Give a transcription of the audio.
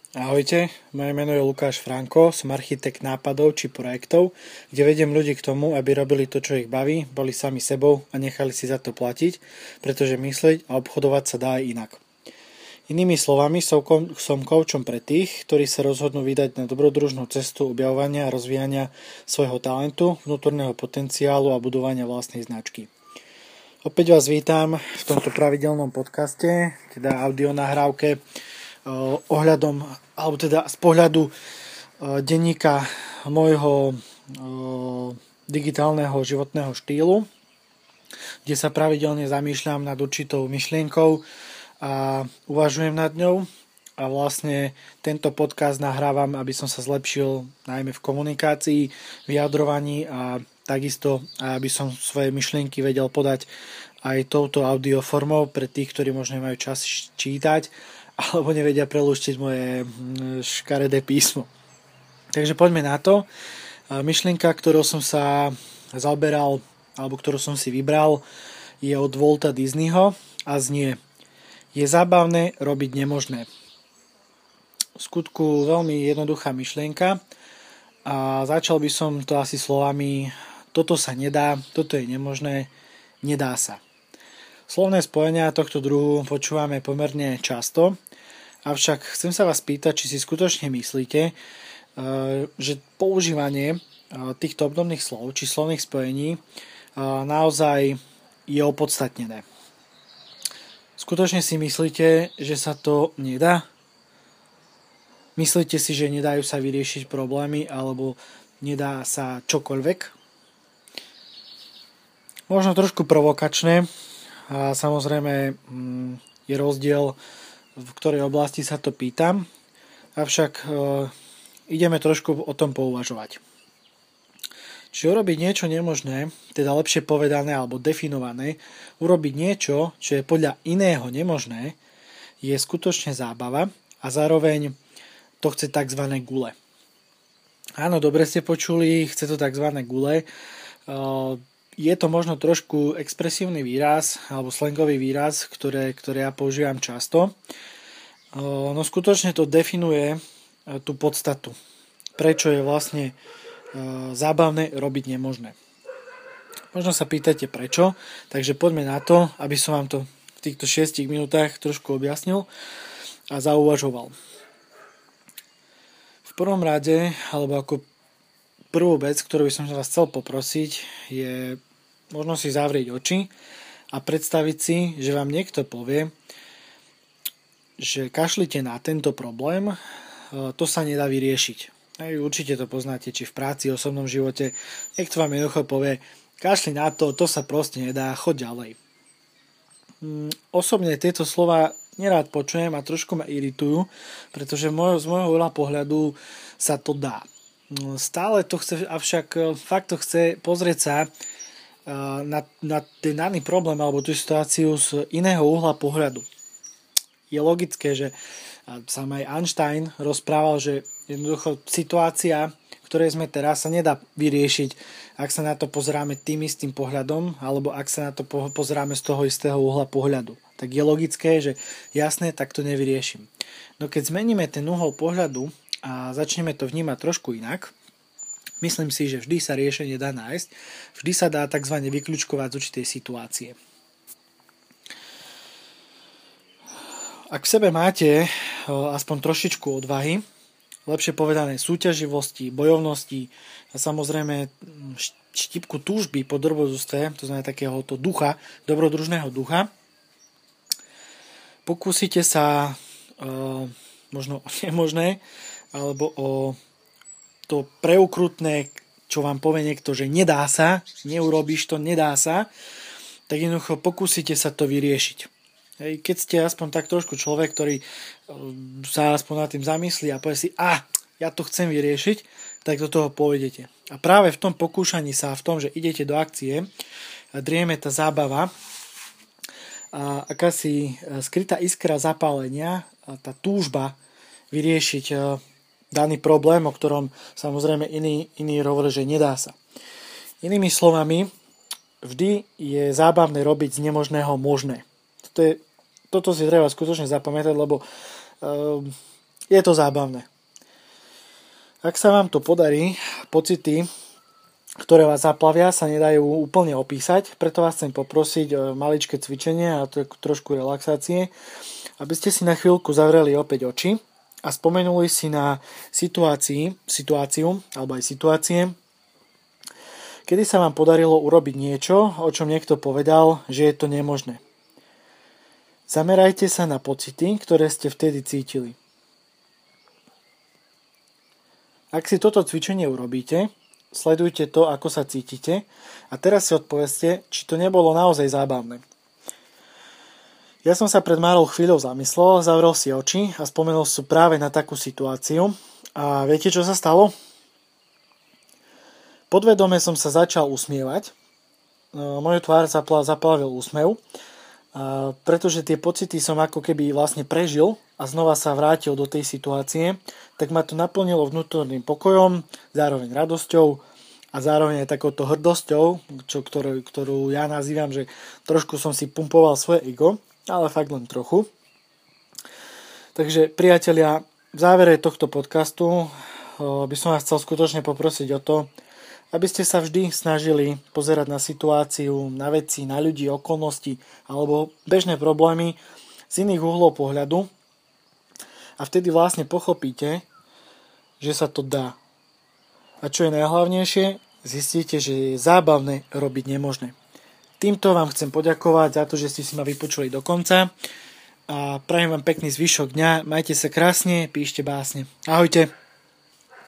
Ahojte, moje meno je Lukáš Franko, som architekt nápadov či projektov, kde vediem ľudí k tomu, aby robili to, čo ich baví, boli sami sebou a nechali si za to platiť, pretože myslieť a obchodovať sa dá aj inak. Inými slovami, som koučom pre tých, ktorí sa rozhodnú vydať na dobrodružnú cestu objavovania a rozvíjania svojho talentu, vnútorného potenciálu a budovania vlastnej značky. Opäť vás vítam v tomto pravidelnom podcaste, teda audionahrávke, ohľadom, alebo teda z pohľadu denníka môjho digitálneho životného štýlu, kde sa pravidelne zamýšľam nad určitou myšlienkou a uvažujem nad ňou a vlastne tento podcast nahrávam, aby som sa zlepšil najmä v komunikácii, vyjadrovaní a takisto aby som svoje myšlienky vedel podať aj touto audioformou pre tých, ktorí možno nemajú čas čítať alebo nevedia prelúštiť moje škaredé písmo. Takže poďme na to. Myšlienka, ktorou som sa zaoberal, alebo ktorú som si vybral, je od Walta Disneyho a znie: je zábavné robiť nemožné. V skutku veľmi jednoduchá myšlienka a začal by som to asi slovami: toto sa nedá, toto je nemožné, nedá sa. Slovné spojenia tohto druhu počúvame pomerne často, avšak chcem sa vás pýtať, či si skutočne myslíte, že používanie týchto obdobných slov či slovných spojení naozaj je opodstatnené. Skutočne si myslíte, že sa to nedá? Myslíte si, že nedajú sa vyriešiť problémy alebo nedá sa čokoľvek? Možno trošku provokačné. A samozrejme je rozdiel, v ktorej oblasti sa to pýtam, avšak ideme trošku o tom pouvažovať. Čiže urobiť niečo nemožné, teda lepšie povedané alebo definované, urobiť niečo, čo je podľa iného nemožné, je skutočne zábava a zároveň to chce tzv. Gule. Áno, dobre ste počuli, chce to tzv. Gule. Je to možno trošku expresívny výraz alebo slangový výraz, ktoré ja používam často. No skutočne to definuje tú podstatu. Prečo je vlastne zábavné robiť nemožné. Možno sa pýtate prečo, takže poďme na to, aby som vám to v týchto 6 minútach trošku objasnil a zauvažoval. V prvom rade, alebo ako prvú vec, ktorú by som vás chcel poprosiť, je možno si zavrieť oči a predstaviť si, že vám niekto povie, že kašlite na tento problém, to sa nedá vyriešiť. Určite to poznáte, či v práci, osobnom živote. Niekto vám jednoducho povie, kašli na to, to sa proste nedá, choď ďalej. Osobne tieto slova nerád počujem a trošku ma iritujú, pretože z môjho pohľadu sa to dá. Stále to chce, avšak fakt to chce pozrieť sa na ten daný problém alebo tú situáciu z iného uhla pohľadu. Je logické, že sám aj Einstein rozprával, že jednoducho situácia, v ktorej sme teraz, sa nedá vyriešiť, ak sa na to pozeráme tým istým pohľadom, alebo ak sa na to pozeráme z toho istého uhla pohľadu. Tak je logické, že jasné, tak to nevyriešim. No keď zmeníme ten uhol pohľadu a začneme to vnímať trošku inak, myslím si, že vždy sa riešenie dá nájsť, vždy sa dá tzv. Vyklúčkovať z určitej situácie. Ak v sebe máte aspoň trošičku odvahy, lepšie povedané súťaživosti, bojovnosti a samozrejme štipku túžby po dobrodružstve, to znamená takéhoto ducha, dobrodružného ducha, pokúsite sa možno o nemožné alebo o to preukrutné, čo vám povie niekto, že nedá sa, neurobíš to, nedá sa, tak jednoducho pokúsite sa to vyriešiť. Keď ste aspoň tak trošku človek, ktorý sa aspoň nad tým zamyslí a povie si, ja to chcem vyriešiť, tak do toho pôjdete. A práve v tom pokúšaní sa, v tom, že idete do akcie, drieme tá zábava a akási skrytá iskra zapálenia, tá túžba vyriešiť daný problém, o ktorom samozrejme iní hovorí, že nedá sa. Inými slovami, vždy je zábavné robiť z nemožného možné. Toto si treba skutočne zapamätať, lebo je to zábavné. Ak sa vám to podarí, pocity, ktoré vás zaplavia, sa nedajú úplne opísať, preto vás chcem poprosiť o maličké cvičenie a trošku relaxácie, aby ste si na chvíľku zavreli opäť oči a spomenuli si na situáciu, alebo aj situácie, kedy sa vám podarilo urobiť niečo, o čom niekto povedal, že je to nemožné. Zamerajte sa na pocity, ktoré ste vtedy cítili. Ak si toto cvičenie urobíte, sledujte to, ako sa cítite a teraz si odpovedzte, či to nebolo naozaj zábavné. Ja som sa pred malou chvíľou zamyslel, zavrel si oči a spomenul si práve na takú situáciu. A viete, čo sa stalo? Podvedome som sa začal usmievať. Moju tvár zaplavil úsmev, pretože tie pocity som ako keby vlastne prežil a znova sa vrátil do tej situácie, tak ma to naplnilo vnútorným pokojom, zároveň radosťou a zároveň aj takouto hrdosťou, ktorú ja nazývam, že trošku som si pumpoval svoje ego, ale fakt len trochu. Takže priatelia, v závere tohto podcastu by som vás chcel skutočne poprosiť o to, aby ste sa vždy snažili pozerať na situáciu, na veci, na ľudí, okolnosti alebo bežné problémy z iných uhlov pohľadu a vtedy vlastne pochopíte, že sa to dá. A čo je najhlavnejšie, zistíte, že je zábavné robiť nemožné. Týmto vám chcem poďakovať za to, že ste si ma vypočuli do konca a prajem vám pekný zvyšok dňa, majte sa krásne, píšte básne. Ahojte.